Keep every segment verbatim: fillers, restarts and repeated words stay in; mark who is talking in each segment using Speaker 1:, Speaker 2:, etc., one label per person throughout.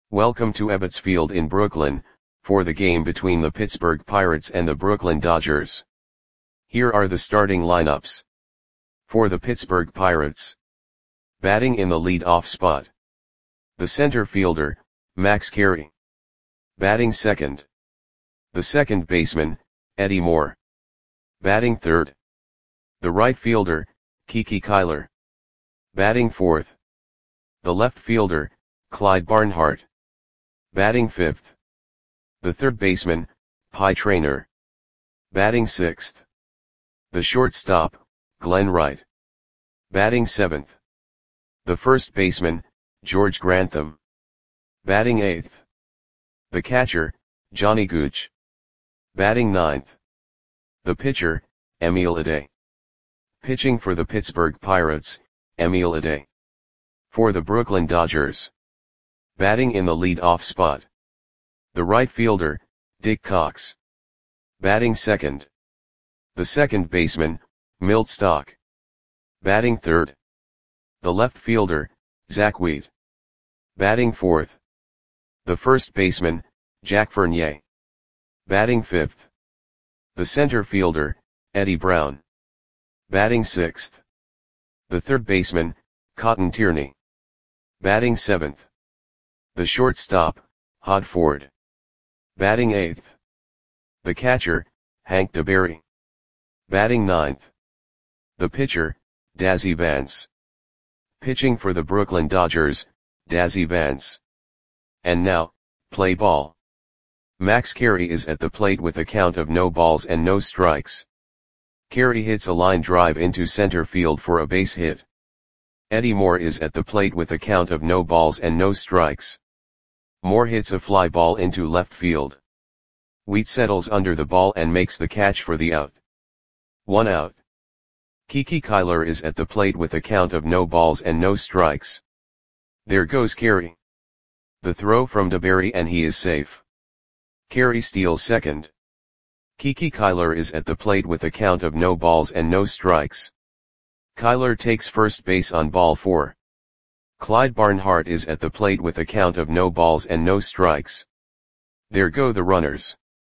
Speaker 1: Welcome to Ebbets Field in Brooklyn, for the game between the Pittsburgh Pirates and the Brooklyn Dodgers. Here are the starting lineups. For the Pittsburgh Pirates. Batting in the lead-off spot. The center fielder, Max Carey. Batting second. The second baseman, Eddie Moore. Batting third. The right fielder, Kiki Kyler. Batting fourth. The left fielder, Clyde Barnhart. Batting fifth. The third baseman, Pie Traynor. Batting sixth. The shortstop, Glenn Wright. Batting seventh. The first baseman, George Grantham. Batting eighth. The catcher, Johnny Gooch. Batting ninth. The pitcher, Emil Adé. Pitching for the Pittsburgh Pirates, Emil Adé. For the Brooklyn Dodgers. Batting in the lead-off spot. The right fielder, Dick Cox. Batting second. The second baseman, Milt Stock. Batting third. The left fielder, Zach Wheat. Batting fourth. The first baseman, Jack Fournier. Batting fifth. The center fielder, Eddie Brown. Batting sixth. The third baseman, Cotton Tierney. Batting seventh. The shortstop, Hod Ford. Batting eighth. The catcher, Hank DeBerry. Batting ninth. The pitcher, Dazzy Vance. Pitching for the Brooklyn Dodgers, Dazzy Vance. And now, play ball. Max Carey is at the plate with a count of no balls and no strikes. Carey hits a line drive into center field for a base hit. Eddie Moore is at the plate with a count of no balls and no strikes. Moore hits a fly ball into left field. Wheat settles under the ball and makes the catch for the out. One out. Kiki Kyler is at the plate with a count of no balls and no strikes. There goes Carey. The throw from DeBerry and he is safe. Carey steals second. Kiki Kyler is at the plate with a count of no balls and no strikes. Kyler takes first base on ball four. Clyde Barnhart is at the plate with a count of no balls and no strikes. There go the runners.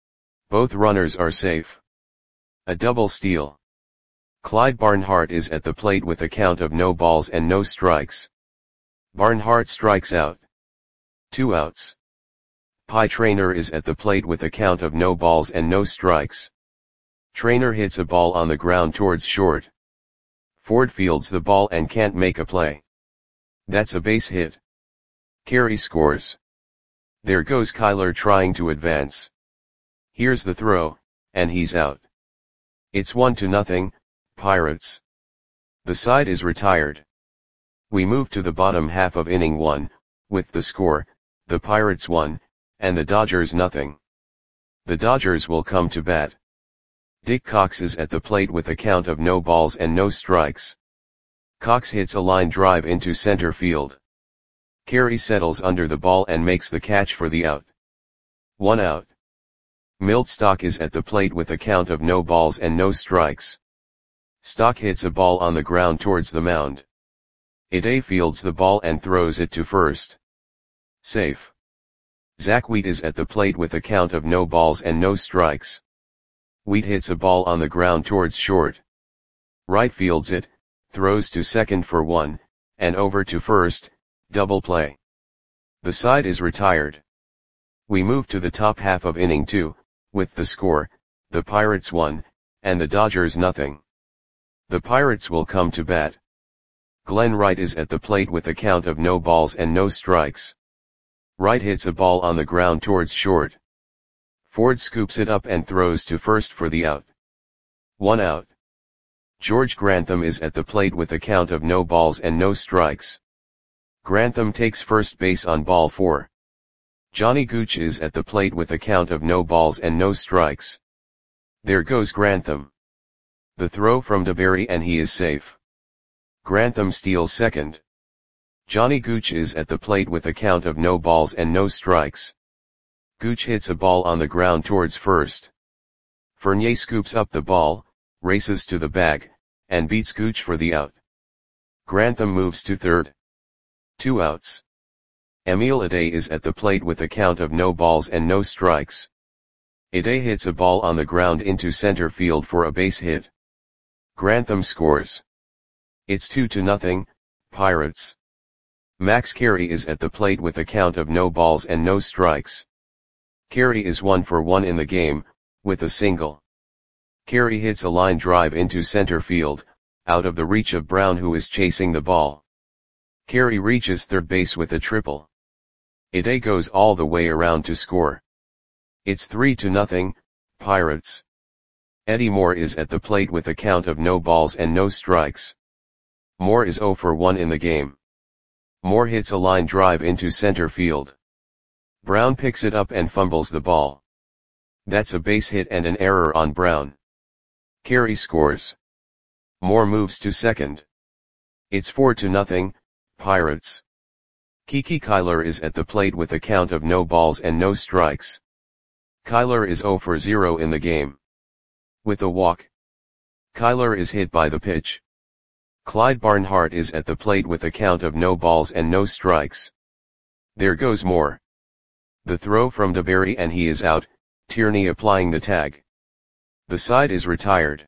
Speaker 1: Both runners are safe. A double steal. Clyde Barnhart is at the plate with a count of no balls and no strikes. Barnhart strikes out. Two outs. Pie Traynor is at the plate with a count of no balls and no strikes. Traynor hits a ball on the ground towards short. Ford fields the ball and can't make a play. That's a base hit. Carey scores. There goes Kyler trying to advance. Here's the throw, and he's out. It's one to nothing, Pirates. The side is retired. We move to the bottom half of inning one, with the score, the Pirates one, and the Dodgers nothing. The Dodgers will come to bat. Dick Cox is at the plate with a count of no balls and no strikes. Cox hits a line drive into center field. Carey settles under the ball and makes the catch for the out. One out. Milt Stock is at the plate with a count of no balls and no strikes. Stock hits a ball on the ground towards the mound. Adé fields the ball and throws it to first. Safe. Zach Wheat is at the plate with a count of no balls and no strikes. Wheat hits a ball on the ground towards short. Wright fields it, throws to second for one, and over to first, double play. The side is retired. We move to the top half of inning two, with the score, the Pirates one, and the Dodgers nothing. The Pirates will come to bat. Glenn Wright is at the plate with a count of no balls and no strikes. Wright hits a ball on the ground towards short. Ford scoops it up and throws to first for the out. One out. George Grantham is at the plate with a count of no balls and no strikes. Grantham takes first base on ball four. Johnny Gooch is at the plate with a count of no balls and no strikes. There goes Grantham. The throw from DeBerry and he is safe. Grantham steals second. Johnny Gooch is at the plate with a count of no balls and no strikes. Gooch hits a ball on the ground towards first. Fournier scoops up the ball, races to the bag, and beats Gooch for the out. Grantham moves to third. Two outs. Emil Ade is at the plate with a count of no balls and no strikes. Ade hits a ball on the ground into center field for a base hit. Grantham scores. It's two to nothing, Pirates. Max Carey is at the plate with a count of no balls and no strikes. Carey is one for one in the game, with a single. Carey hits a line drive into center field, out of the reach of Brown, who is chasing the ball. Carey reaches third base with a triple. Ade goes all the way around to score. It's three to nothing, Pirates. Eddie Moore is at the plate with a count of no balls and no strikes. Moore is zero for one in the game. Moore hits a line drive into center field. Brown picks it up and fumbles the ball. That's a base hit and an error on Brown. Carey scores. Moore moves to second. It's four to nothing, Pirates. Kiki Kyler is at the plate with a count of no balls and no strikes. Kyler is zero for zero in the game. With a walk. Kyler is hit by the pitch. Clyde Barnhart is at the plate with a count of no balls and no strikes. There goes Moore. The throw from DeBerry and he is out, Tierney applying the tag. The side is retired.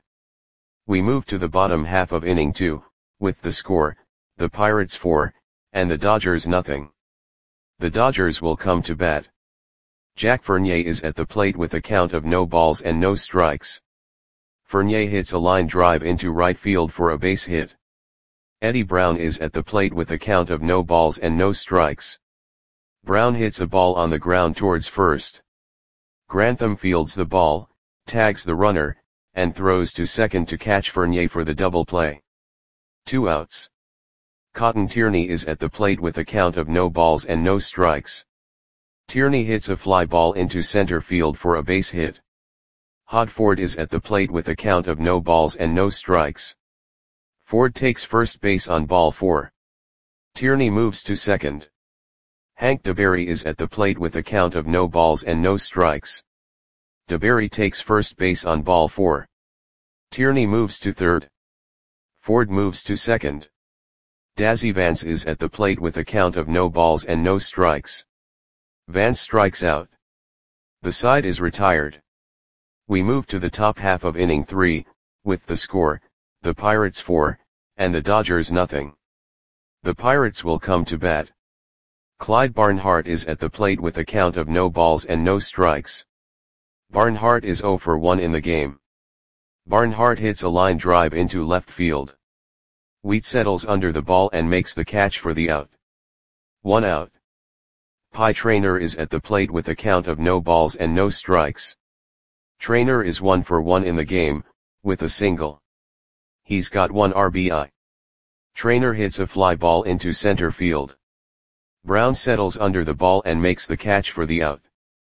Speaker 1: We move to the bottom half of inning two, with the score, the Pirates four, and the Dodgers nothing. The Dodgers will come to bat. Jack Fournier is at the plate with a count of no balls and no strikes. Fournier hits a line drive into right field for a base hit. Eddie Brown is at the plate with a count of no balls and no strikes. Brown hits a ball on the ground towards first. Grantham fields the ball, tags the runner, and throws to second to catch Fournier for the double play. Two outs. Cotton Tierney is at the plate with a count of no balls and no strikes. Tierney hits a fly ball into center field for a base hit. Hod Ford is at the plate with a count of no balls and no strikes. Ford takes first base on ball four. Tierney moves to second. Hank DeBerry is at the plate with a count of no balls and no strikes. DeBerry takes first base on ball four. Tierney moves to third. Ford moves to second. Dazzy Vance is at the plate with a count of no balls and no strikes. Vance strikes out. The side is retired. We move to the top half of inning three, with the score, the Pirates four, and the Dodgers nothing. The Pirates will come to bat. Clyde Barnhart is at the plate with a count of no balls and no strikes. Barnhart is zero for one in the game. Barnhart hits a line drive into left field. Wheat settles under the ball and makes the catch for the out. One out. Pie Traynor is at the plate with a count of no balls and no strikes. Traynor is one for one in the game, with a single. He's got one R B I. Traynor hits a fly ball into center field. Brown settles under the ball and makes the catch for the out.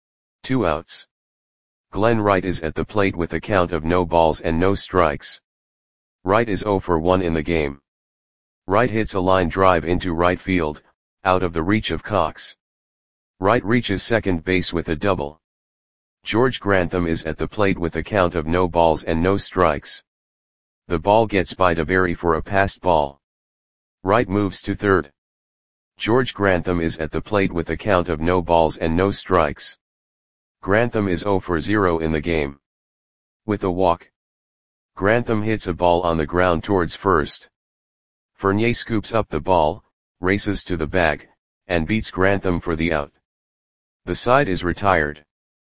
Speaker 1: Two outs. Glenn Wright is at the plate with a count of no balls and no strikes. Wright is zero for one in the game. Wright hits a line drive into right field, out of the reach of Cox. Wright reaches second base with a double. George Grantham is at the plate with a count of no balls and no strikes. The ball gets by DeBerry for a passed ball. Wright moves to third. George Grantham is at the plate with a count of no balls and no strikes. Grantham is zero for zero in the game. With a walk. Grantham hits a ball on the ground towards first. Fournier scoops up the ball, races to the bag, and beats Grantham for the out. The side is retired.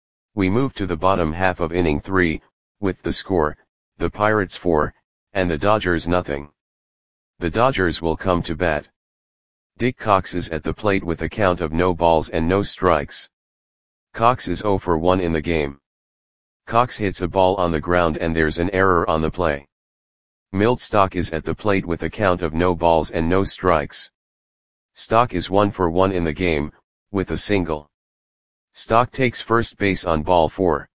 Speaker 1: We move to the bottom half of inning three, with the score, the Pirates four, and the Dodgers nothing. The Dodgers will come to bat. Dick Cox is at the plate with a count of no balls and no strikes. Cox is zero for one in the game. Cox hits a ball on the ground and there's an error on the play. Milt Stock is at the plate with a count of no balls and no strikes. Stock is one for one in the game, with a single. Stock takes first base on ball four.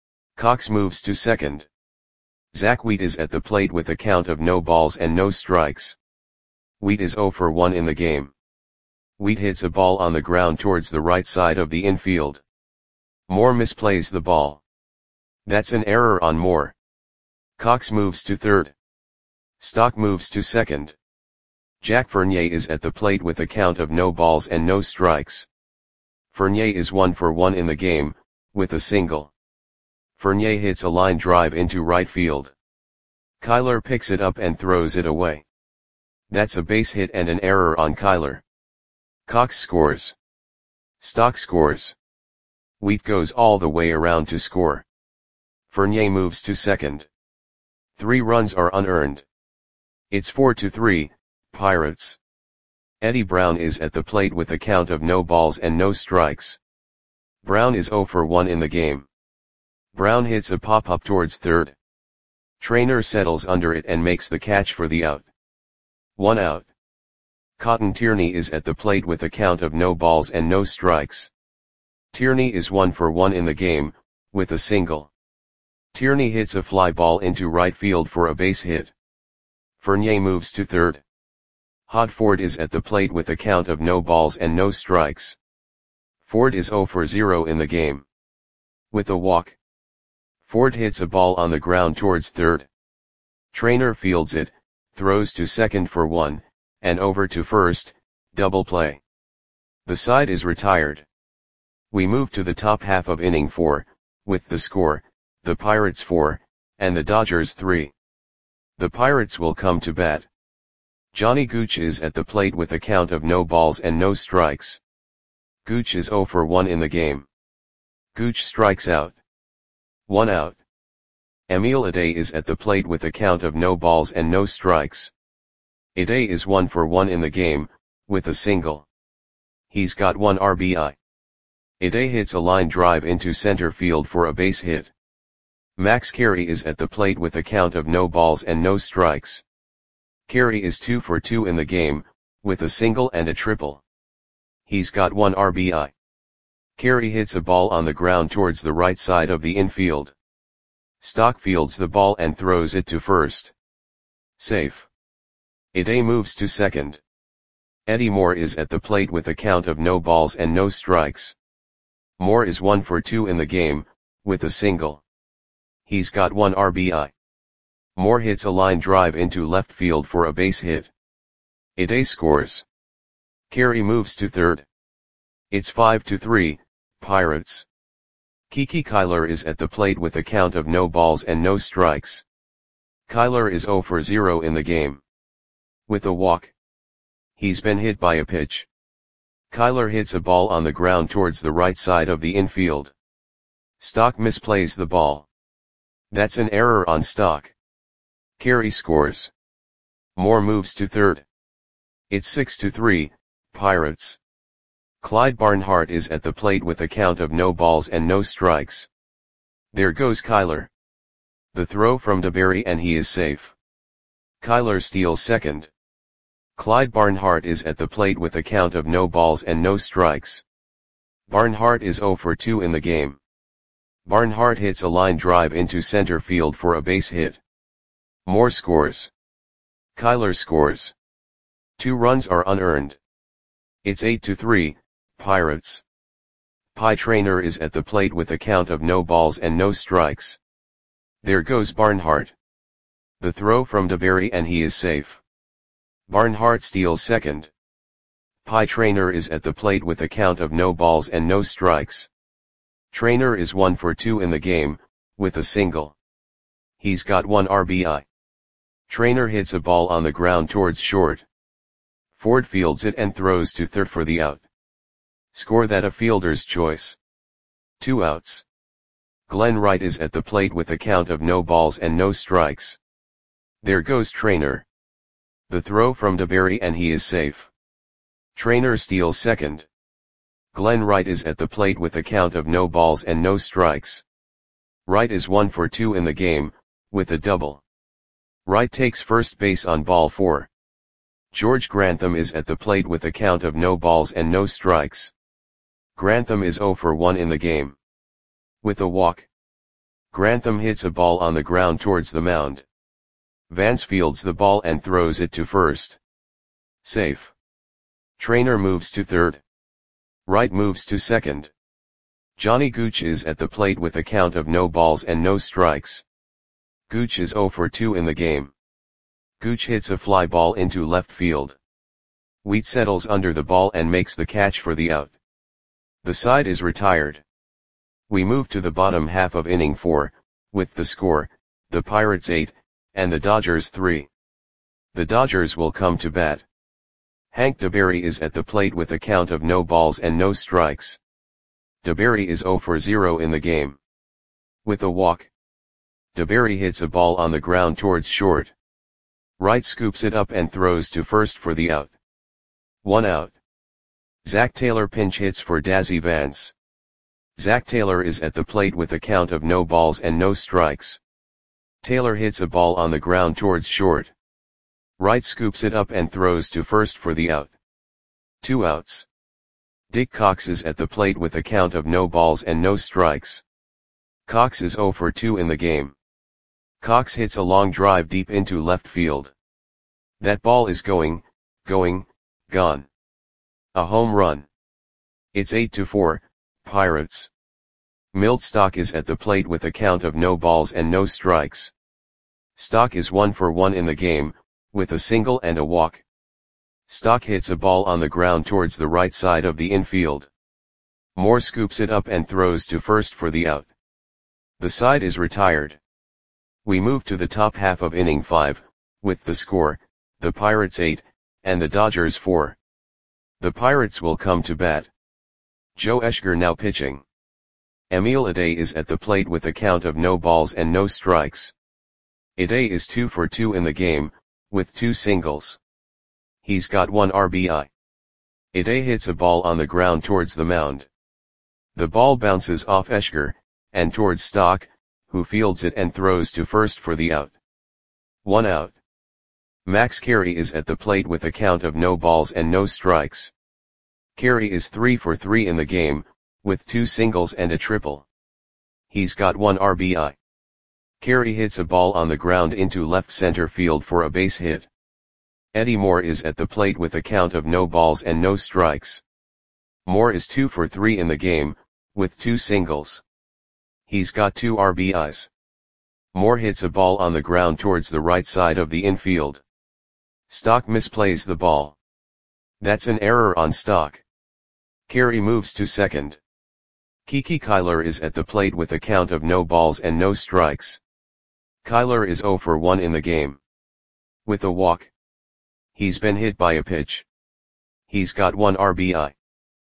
Speaker 1: Cox moves to second. Zach Wheat is at the plate with a count of no balls and no strikes. Wheat is zero for one in the game. Wheat hits a ball on the ground towards the right side of the infield. Moore misplays the ball. That's an error on Moore. Cox moves to third. Stock moves to second. Jack Fournier is at the plate with a count of no balls and no strikes. Fournier is one for one in the game, with a single. Fournier hits a line drive into right field. Kyler picks it up and throws it away. That's a base hit and an error on Kyler. Cox scores. Stock scores. Wheat goes all the way around to score. Fournier moves to second. Three runs are unearned. It's four to three, Pirates. Eddie Brown is at the plate with a count of no balls and no strikes. Brown is zero for one in the game. Brown hits a pop-up towards third. Trainer settles under it and makes the catch for the out. One out. Cotton Tierney is at the plate with a count of no balls and no strikes. Tierney is one for one in the game, with a single. Tierney hits a fly ball into right field for a base hit. Fournier moves to third. Hod Ford is at the plate with a count of no balls and no strikes. Ford is zero for zero in the game. With a walk. Ford hits a ball on the ground towards third. Trainer fields it, throws to second for one, and over to first, double play. The side is retired. We move to the top half of inning four, with the score, the Pirates four, and the Dodgers three. The Pirates will come to bat. Johnny Gooch is at the plate with a count of no balls and no strikes. Gooch is zero for one in the game. Gooch strikes out. One out. Emil Ade is at the plate with a count of no balls and no strikes. Ade is one for one in the game, with a single. He's got one R B I. Ade hits a line drive into center field for a base hit. Max Carey is at the plate with a count of no balls and no strikes. Carey is two for two in the game, with a single and a triple. He's got one R B I. Carey hits a ball on the ground towards the right side of the infield. Stock fields the ball and throws it to first. Safe. Ade moves to second. Eddie Moore is at the plate with a count of no balls and no strikes. Moore is one for two in the game, with a single. He's got one R B I. Moore hits a line drive into left field for a base hit. Ade scores. Carey moves to third. It's five to three, Pirates. Kiki Kyler is at the plate with a count of no balls and no strikes. Kyler is zero for zero in the game. With a walk. He's been hit by a pitch. Kyler hits a ball on the ground towards the right side of the infield. Stock misplays the ball. That's an error on Stock. Carey scores. Moore moves to third. It's six to three, Pirates. Clyde Barnhart is at the plate with a count of no balls and no strikes. There goes Kyler. The throw from DeBerry and he is safe. Kyler steals second. Clyde Barnhart is at the plate with a count of no balls and no strikes. Barnhart is zero for two in the game. Barnhart hits a line drive into center field for a base hit. Moore scores. Kyler scores. Two runs are unearned. It's eight to three, Pirates. Pie Traynor is at the plate with a count of no balls and no strikes. There goes Barnhart. The throw from DeBerry and he is safe. Barnhart steals second. Pie Traynor is at the plate with a count of no balls and no strikes. Traynor is one for two in the game, with a single. He's got one R B I. Traynor hits a ball on the ground towards short. Ford fields it and throws to third for the out. Score that a fielder's choice. Two outs. Glenn Wright is at the plate with a count of no balls and no strikes. There goes Traynor. The throw from DeBerry and he is safe. Traynor steals second. Glenn Wright is at the plate with a count of no balls and no strikes. Wright is one for two in the game, with a double. Wright takes first base on ball four. George Grantham is at the plate with a count of no balls and no strikes. Grantham is zero for one in the game. With a walk. Grantham hits a ball on the ground towards the mound. Vance fields the ball and throws it to first. Safe. Traynor moves to third. Wright moves to second. Johnny Gooch is at the plate with a count of no balls and no strikes. Gooch is zero for two in the game. Gooch hits a fly ball into left field. Wheat settles under the ball and makes the catch for the out. The side is retired. We move to the bottom half of inning four, with the score, the Pirates eight, and the Dodgers three. The Dodgers will come to bat. Hank DeBerry is at the plate with a count of no balls and no strikes. DeBerry is zero for zero in the game. With a walk, DeBerry hits a ball on the ground towards short. Wright scoops it up and throws to first for the out. One out. Zach Taylor pinch hits for Dazzy Vance. Zach Taylor is at the plate with a count of no balls and no strikes. Taylor hits a ball on the ground towards short. Wright scoops it up and throws to first for the out. Two outs. Dick Cox is at the plate with a count of no balls and no strikes. Cox is zero for two in the game. Cox hits a long drive deep into left field. That ball is going, going, gone. A home run. It's eight to four, Pirates. Milt Stock is at the plate with a count of no balls and no strikes. Stock is one for one in the game, with a single and a walk. Stock hits a ball on the ground towards the right side of the infield. Moore scoops it up and throws to first for the out. The side is retired. We move to the top half of inning five, with the score, the Pirates eight, and the Dodgers four. The Pirates will come to bat. Joe Eschger now pitching. Emil Ade is at the plate with a count of no balls and no strikes. Ade is two for two in the game, with two singles. He's got one R B I. Ade hits a ball on the ground towards the mound. The ball bounces off Eschger, and towards Stock, who fields it and throws to first for the out. One out. Max Carey is at the plate with a count of no balls and no strikes. Carey is three for three in the game, with two singles and a triple. He's got one R B I. Carey hits a ball on the ground into left center field for a base hit. Eddie Moore is at the plate with a count of no balls and no strikes. Moore is two for three in the game, with two singles. He's got two R B Is. Moore hits a ball on the ground towards the right side of the infield. Stock misplays the ball. That's an error on Stock. Carey moves to second. Kiki Kyler is at the plate with a count of no balls and no strikes. Kyler is zero for one in the game. With a walk. He's been hit by a pitch. He's got one R B I.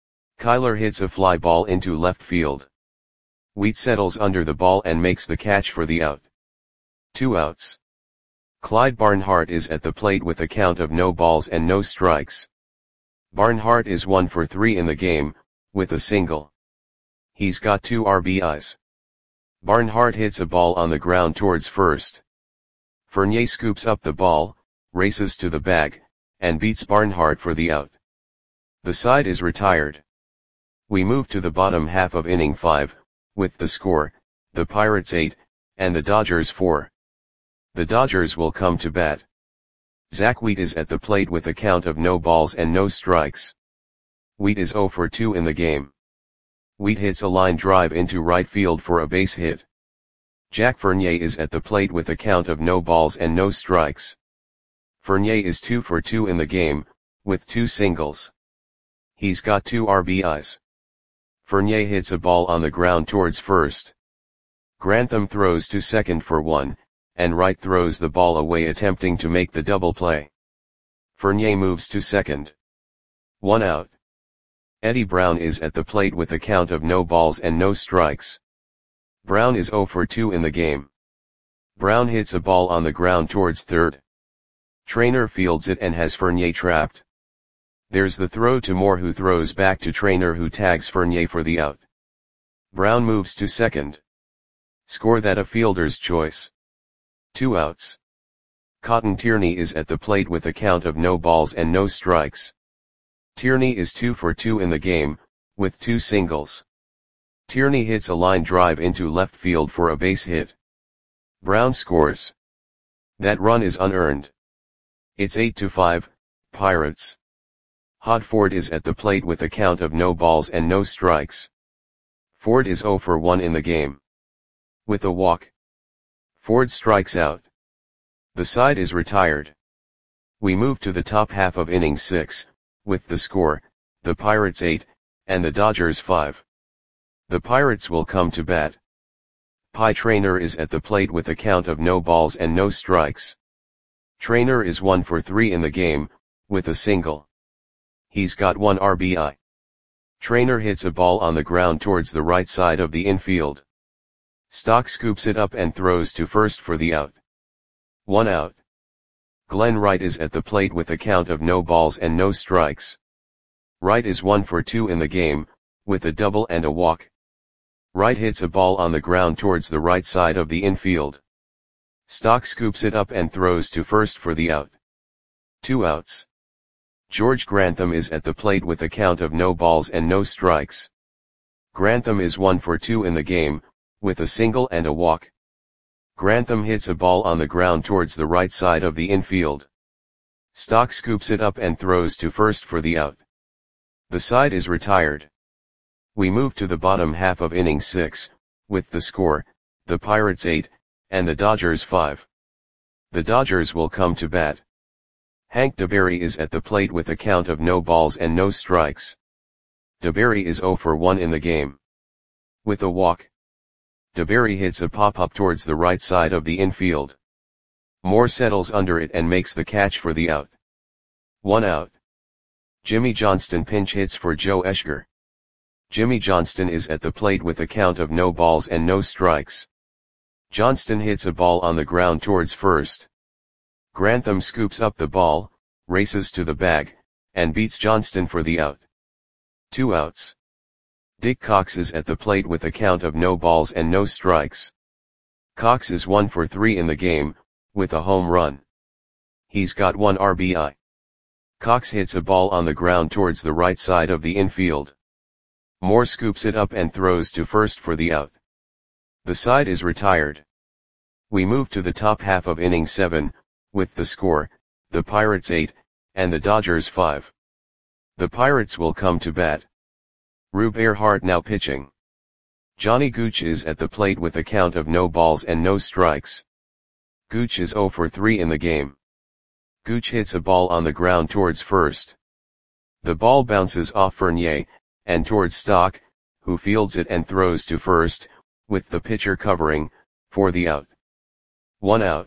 Speaker 1: Kyler hits a fly ball into left field. Wheat settles under the ball and makes the catch for the out. Two outs. Clyde Barnhart is at the plate with a count of no balls and no strikes. Barnhart is one for three in the game, with a single. He's got two R B Is. Barnhart hits a ball on the ground towards first. Fournier scoops up the ball, races to the bag, and beats Barnhart for the out. The side is retired. We move to the bottom half of inning five, with the score, the Pirates eight, and the Dodgers four. The Dodgers will come to bat. Zach Wheat is at the plate with a count of no balls and no strikes. Wheat is zero for two in the game. Wheat hits a line drive into right field for a base hit. Jack Fournier is at the plate with a count of no balls and no strikes. Fournier is two for two in the game, with two singles. He's got two R B Is. Fournier hits a ball on the ground towards first. Grantham throws to second for one, and Wright throws the ball away attempting to make the double play. Fournier moves to second. One out. Eddie Brown is at the plate with a count of no balls and no strikes. Brown is zero for two in the game. Brown hits a ball on the ground towards third. Trainer fields it and has Fournier trapped. There's the throw to Moore, who throws back to Trainer, who tags Fournier for the out. Brown moves to second. Score that a fielder's choice. Two outs. Cotton Tierney is at the plate with a count of no balls and no strikes. Tierney is two for two in the game, with two singles. Tierney hits a line drive into left field for a base hit. Brown scores. That run is unearned. It's eight to five, Pirates. Hod Ford is at the plate with a count of no balls and no strikes. Ford is zero for one in the game. With a walk, Ford strikes out. The side is retired. We move to the top half of inning six, with the score, the Pirates eight, and the Dodgers five. The Pirates will come to bat. Pie Traynor is at the plate with a count of no balls and no strikes. Traynor is one for three in the game, with a single. He's got one R B I. Traynor hits a ball on the ground towards the right side of the infield. Stock scoops it up and throws to first for the out. One out. Glenn Wright is at the plate with a count of no balls and no strikes. Wright is one for two in the game, with a double and a walk. Wright hits a ball on the ground towards the right side of the infield. Stock scoops it up and throws to first for the out. Two outs. George Grantham is at the plate with a count of no balls and no strikes. Grantham is one for two in the game, with a single and a walk. Grantham hits a ball on the ground towards the right side of the infield. Stock scoops it up and throws to first for the out. The side is retired. We move to the bottom half of inning six, with the score, the Pirates eight, and the Dodgers five. The Dodgers will come to bat. Hank DeBerry is at the plate with a count of no balls and no strikes. DeBerry is zero for one in the game. With a walk. DeBerry hits a pop-up towards the right side of the infield. Moore settles under it and makes the catch for the out. One out. Jimmy Johnston pinch hits for Joe Eschger. Jimmy Johnston is at the plate with a count of no balls and no strikes. Johnston hits a ball on the ground towards first. Grantham scoops up the ball, races to the bag, and beats Johnston for the out. Two outs. Dick Cox is at the plate with a count of no balls and no strikes. Cox is one for three in the game, with a home run. He's got one R B I. Cox hits a ball on the ground towards the right side of the infield. Moore scoops it up and throws to first for the out. The side is retired. We move to the top half of inning seven, with the score, the Pirates eight, and the Dodgers five. The Pirates will come to bat. Rube Earhart now pitching. Johnny Gooch is at the plate with a count of no balls and no strikes. Gooch is zero for three in the game. Gooch hits a ball on the ground towards first. The ball bounces off Fournier, and towards Stock, who fields it and throws to first, with the pitcher covering, for the out. One out.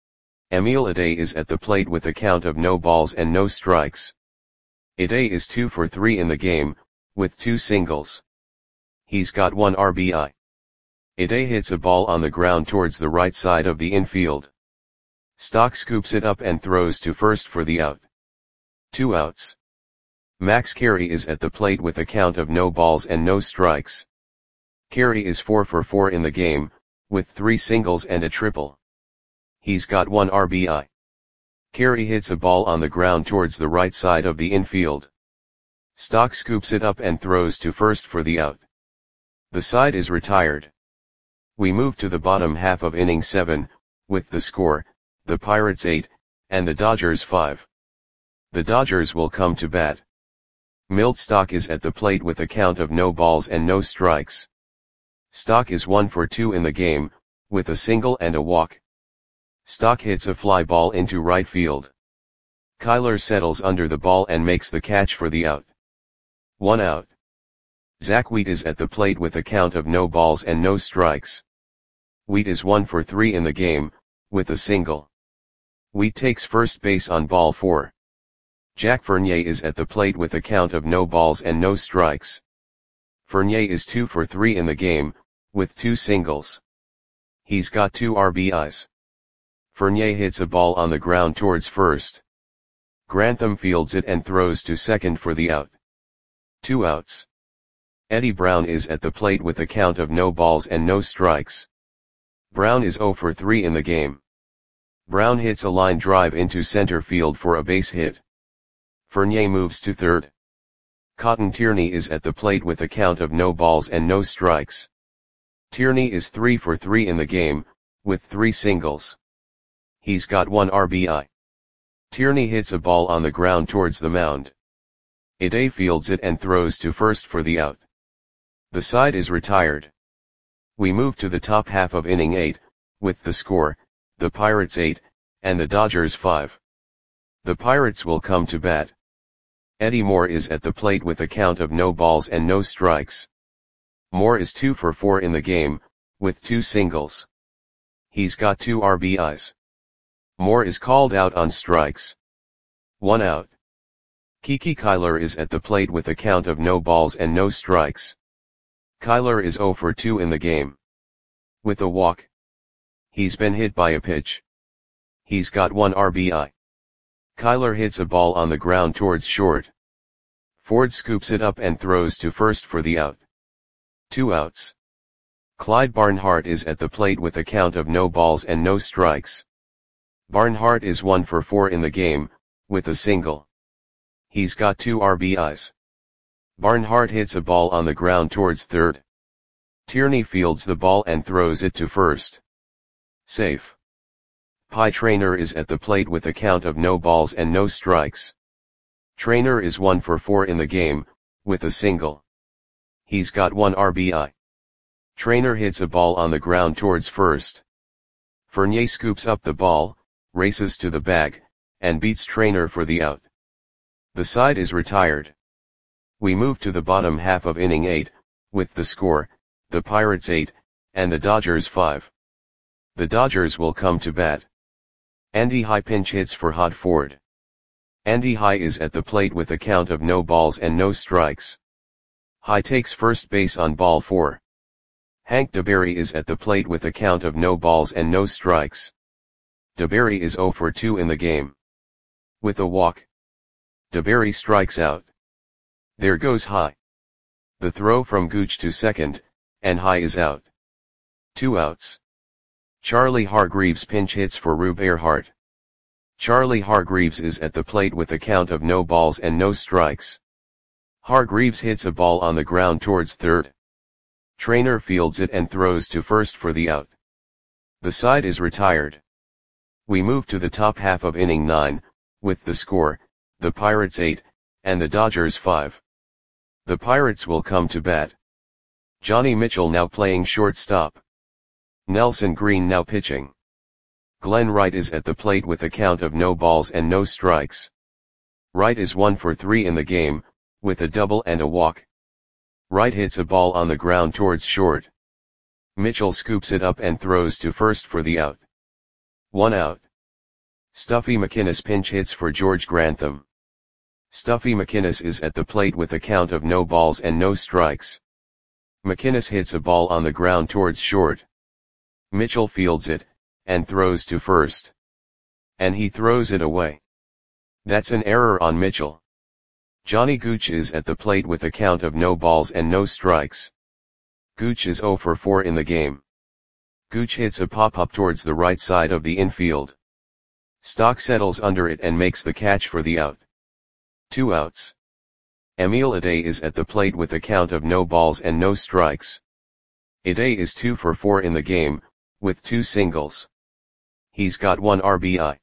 Speaker 1: Emil Ade is at the plate with a count of no balls and no strikes. Ade is two for three in the game, with two singles. He's got one R B I. Ade hits a ball on the ground towards the right side of the infield. Stock scoops it up and throws to first for the out. Two outs. Max Carey is at the plate with a count of no balls and no strikes. Carey is four for four in the game, with three singles and a triple. He's got one R B I. Carey hits a ball on the ground towards the right side of the infield. Stock scoops it up and throws to first for the out. The side is retired. We move to the bottom half of inning seven, with the score, the Pirates eight, and the Dodgers five. The Dodgers will come to bat. Milt Stock is at the plate with a count of no balls and no strikes. Stock is one for two in the game, with a single and a walk. Stock hits a fly ball into right field. Kyler settles under the ball and makes the catch for the out. One out. Zach Wheat is at the plate with a count of no balls and no strikes. Wheat is one for three in the game, with a single. Wheat takes first base on ball four. Jack Fournier is at the plate with a count of no balls and no strikes. Fournier is two for three in the game, with two singles. He's got two R B Is. Fournier hits a ball on the ground towards first. Grantham fields it and throws to second for the out. Two outs. Eddie Brown is at the plate with a count of no balls and no strikes. Brown is zero for three in the game. Brown hits a line drive into center field for a base hit. Fournier moves to third. Cotton Tierney is at the plate with a count of no balls and no strikes. Tierney is three for three in the game, with three singles. He's got one R B I. Tierney hits a ball on the ground towards the mound. Ade fields it and throws to first for the out. The side is retired. We move to the top half of inning eight, with the score, the Pirates eight, and the Dodgers five. The Pirates will come to bat. Eddie Moore is at the plate with a count of no balls and no strikes. Moore is two for four in the game, with two singles. He's got two R B Is. Moore is called out on strikes. One out. Kiki Kyler is at the plate with a count of no balls and no strikes. Kyler is zero for two in the game. With a walk. He's been hit by a pitch. He's got one R B I. Kyler hits a ball on the ground towards short. Ford scoops it up and throws to first for the out. Two outs. Clyde Barnhart is at the plate with a count of no balls and no strikes. Barnhart is one for four in the game, with a single. He's got two R B Is. Barnhart hits a ball on the ground towards third. Tierney fields the ball and throws it to first. Safe. Pie Traynor is at the plate with a count of no balls and no strikes. Traynor is one for four in the game, with a single. He's got one R B I. Traynor hits a ball on the ground towards first. Fournier scoops up the ball, races to the bag, and beats Traynor for the out. The side is retired. We move to the bottom half of inning eight, with the score, the Pirates eight, and the Dodgers five. The Dodgers will come to bat. Andy High pinch hits for Hod Ford. Andy High is at the plate with a count of no balls and no strikes. High takes first base on ball four. Hank DeBerry is at the plate with a count of no balls and no strikes. DeBerry is zero for two in the game. With a walk. DeBerry strikes out. There goes High. The throw from Gooch to second, and High is out. Two outs. Charlie Hargreaves pinch hits for Rube Earhart. Charlie Hargreaves is at the plate with a count of no balls and no strikes. Hargreaves hits a ball on the ground towards third. Traynor fields it and throws to first for the out. The side is retired. We move to the top half of inning nine, with the score, the Pirates eight, and the Dodgers five. The Pirates will come to bat. Johnny Mitchell now playing shortstop. Nelson Green now pitching. Glenn Wright is at the plate with a count of no balls and no strikes. Wright is one for three in the game, with a double and a walk. Wright hits a ball on the ground towards short. Mitchell scoops it up and throws to first for the out. One out. Stuffy McInnis pinch hits for George Grantham. Stuffy McInnis is at the plate with a count of no balls and no strikes. McInnis hits a ball on the ground towards short. Mitchell fields it, and throws to first. And he throws it away. That's an error on Mitchell. Johnny Gooch is at the plate with a count of no balls and no strikes. Gooch is zero for four in the game. Gooch hits a pop-up towards the right side of the infield. Stock settles under it and makes the catch for the out. Two outs. Emil Ade is at the plate with a count of no balls and no strikes. Ade is two for four in the game, with two singles. He's got one R B I.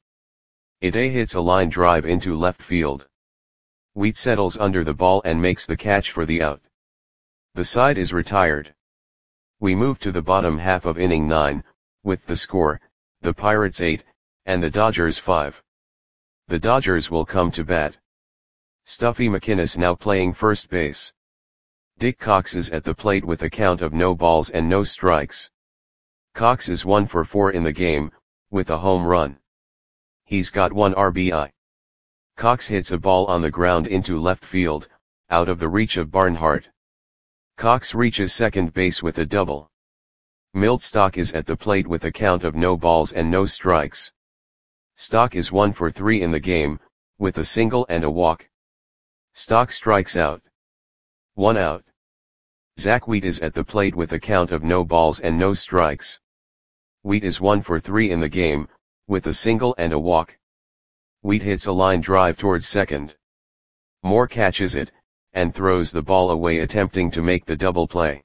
Speaker 1: Ade hits a line drive into left field. Wheat settles under the ball and makes the catch for the out. The side is retired. We move to the bottom half of inning nine, with the score, the Pirates eight, and the Dodgers five. The Dodgers will come to bat. Stuffy McInnis now playing first base. Dick Cox is at the plate with a count of no balls and no strikes. Cox is one for four in the game, with a home run. He's got one R B I. Cox hits a ball on the ground into left field, out of the reach of Barnhart. Cox reaches second base with a double. Milt Stock is at the plate with a count of no balls and no strikes. Stock is one for three in the game, with a single and a walk. Stock strikes out. One out. Zach Wheat is at the plate with a count of no balls and no strikes. Wheat is one for three in the game, with a single and a walk. Wheat hits a line drive towards second. Moore catches it, and throws the ball away attempting to make the double play.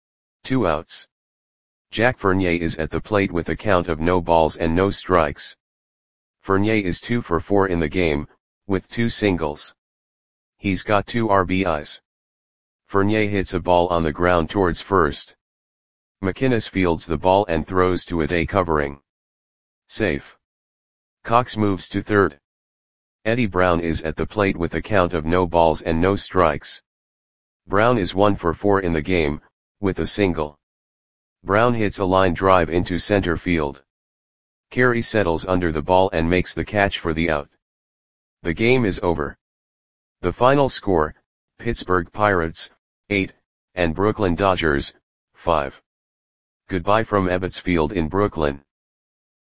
Speaker 1: Two outs. Jack Fournier is at the plate with a count of no balls and no strikes. Fournier is two for four in the game, with two singles. He's got two R B Is. Fournier hits a ball on the ground towards first. McInnis fields the ball and throws to Ade covering. Safe. Cox moves to third. Eddie Brown is at the plate with a count of no balls and no strikes. Brown is one for four in the game, with a single. Brown hits a line drive into center field. Carey settles under the ball and makes the catch for the out. The game is over. The final score, Pittsburgh Pirates, eight, and Brooklyn Dodgers, five. Goodbye from Ebbets Field in Brooklyn.